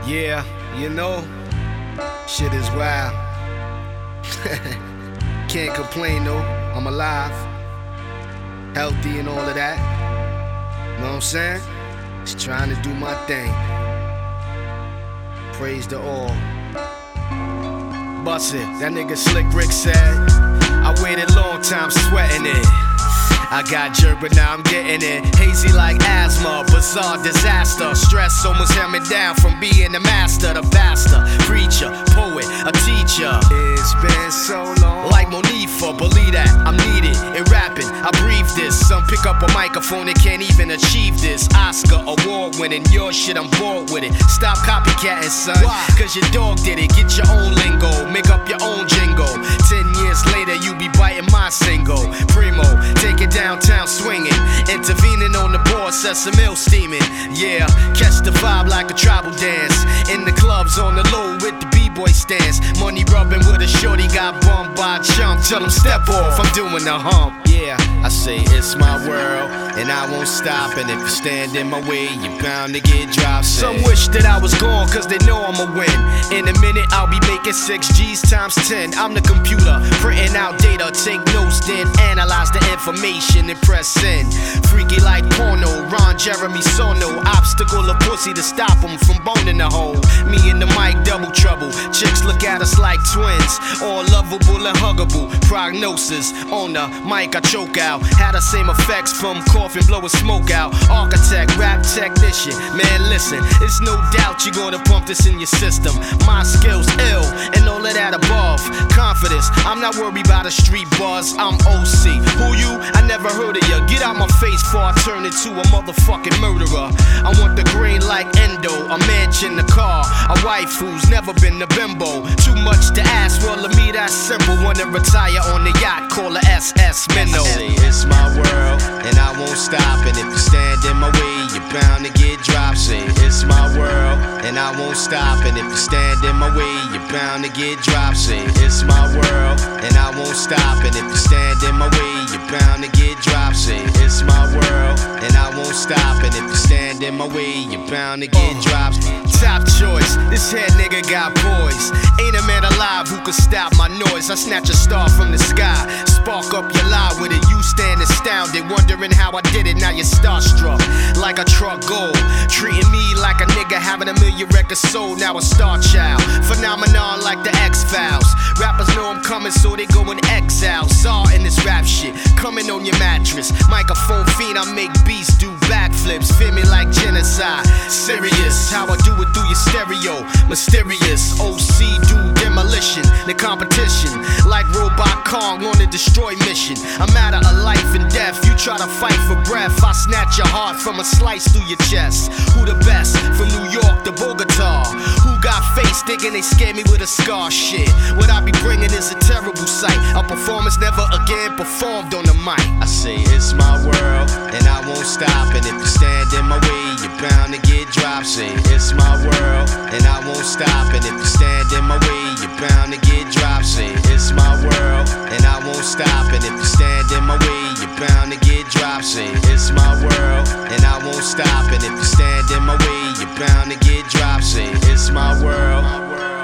Yeah, you know, shit is wild. Can't complain though, I'm alive, healthy and all of that. Know what I'm saying? Just trying to do my thing. Praise the all. Bust it, that nigga Slick Rick said, I waited a long time sweating it. I got jerk, but now I'm getting it. Hazy like asthma, bizarre disaster. Stress almost held me down from being the master, the pastor, preacher, poet, a teacher. It's been so long. Like Monifa, believe that I'm needed in rapping. I breathe this. Some pick up a microphone and can't even achieve this. Oscar award winning, your shit, I'm bored with it. Stop copycatting, son. Why? Cause your dog did it. Get your own lingo, make up your own jingle. 10 years later, you be biting my single. Primo, take it downtown swinging, intervening on the board, set some ill steaming. Yeah, catch the vibe like a tribal dance. In the clubs on the low with the b-boy stance. Money rubbing with a shorty, got bummed by a chump. Tell them step off, I'm doing the hump. Yeah, I say it's my world, and I won't stop. And if you stand in my way, you're bound to get dropped. Some wish that I was gone, cause they know I'ma win. In a minute, I'll be making 6 G's times 10. I'm the computer, printing out data, take notes, then analyze the information and press send. Freaky like porno, Ron Jeremy Sono. Obstacle of pussy to stop them from boning the hole. Me and the mic, double trouble. Chicks look at us like twins, all lovable and huggable. Prognosis on the mic, I choke out. Had the same effects from coughing, blowing smoke out. Architect, rap technician, man listen, it's no doubt you're gonna pump this in your system. My skills ill, and all of that above. Confidence, I'm not worried about a street buzz, I'm OC. Who you? I never heard of ya. Get out my face before I turn into a motherfucking murderer. I want the green like Endo, a mansion, a car, a wife who's never been a bimbo. Too much to ask, well to me that's simple. Wanna retire on the yacht, call her SS Minnow. I say it's my world, and I won't stop. And if you stand in my way, you're bound to get dropped. Say it's my world, and I won't stop. And if you stand in my way, you're bound to get dropped. Say it's my world, and I won't stop. And if you stand in my way, you're bound to get dropped. Say it's my world, and I won't stop. And if you stand in my way, you're bound to get dropped. Top choice, this head nigga got poise. Ain't a man alive who could stop my noise. I snatch a star from the sky, spark up your lie with it. You stand astounded, wondering how I did it. Now you're starstruck, like a truck gold. Treating me like a nigga having a million records sold. Now a star child, phenomenon like the X-Files. Rappers know I'm coming, so they go in exile. Saw in this rap shit, coming on your mattress. Microphone fiend, I make beats do backflips. Feel me like genocide. Serious, how I do it through your stereo. Mysterious, OC do demolition. The competition, like Robot Kong on a destroy mission. A matter of life and death. You try to fight for breath, I snatch your heart from a slice through your chest. Who the best? From New York to Bogota. Who got face thinking they scared me with a scar? Shit, what I be bringing is a terrible sight. A performance never again performed on the mic. I say it's my world, and I won't stop. And if you stand in my way, you're bound to get dropped. Say it's my world, and I won't stop. And if you stand in my way, you're bound to get dropped. Say it's my world, and I won't stop. And if you stand in my way, you're bound to get dropped. Say it's my world, and I won't stop. And if you stand in my way, you're bound to get dropped. Say it's my world.